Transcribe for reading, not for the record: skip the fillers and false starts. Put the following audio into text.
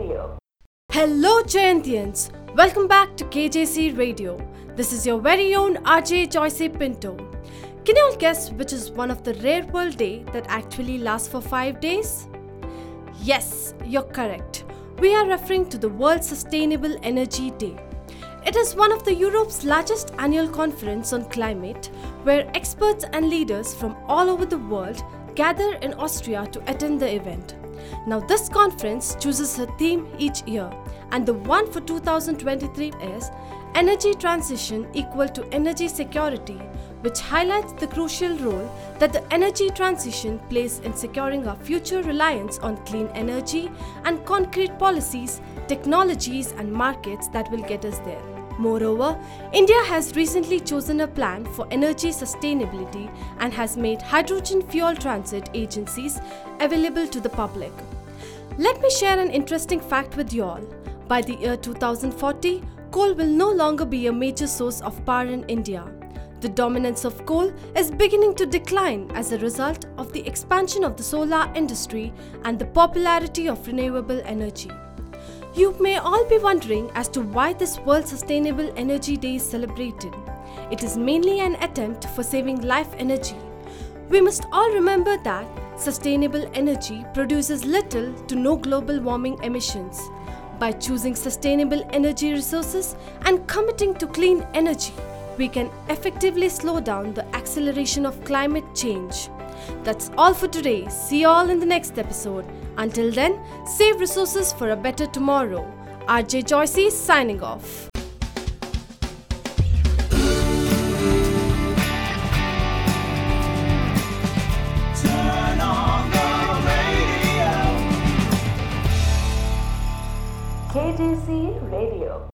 Radio. Hello Jayantians, welcome back to KJC Radio. This is your very own RJ Joyce Pinto. Can you all guess which is one of the rare world day that actually lasts for 5 days? Yes, you're correct. We are referring to the World Sustainable Energy Day. It is one of the Europe's largest annual conference on climate, where experts and leaders from all over the world gather in Austria to attend the event. Now this conference chooses a theme each year, and the one for 2023 is Energy Transition Equal to Energy Security, which highlights the crucial role that the energy transition plays in securing our future reliance on clean energy and concrete policies, technologies and markets that will get us there. Moreover, India has recently chosen a plan for energy sustainability and has made hydrogen fuel transit agencies available to the public. Let me share an interesting fact with you all. By the year 2040, coal will no longer be a major source of power in India. The dominance of coal is beginning to decline as a result of the expansion of the solar industry and the popularity of renewable energy. You may all be wondering as to why this World Sustainable Energy Day is celebrated. It is mainly an attempt for saving life energy. We must all remember that sustainable energy produces little to no global warming emissions. By choosing sustainable energy resources and committing to clean energy, we can effectively slow down the acceleration of climate change. That's all for today. See you all in the next episode. Until then, save resources for a better tomorrow. RJ Joyce signing off. Turn on the radio. KJC Radio.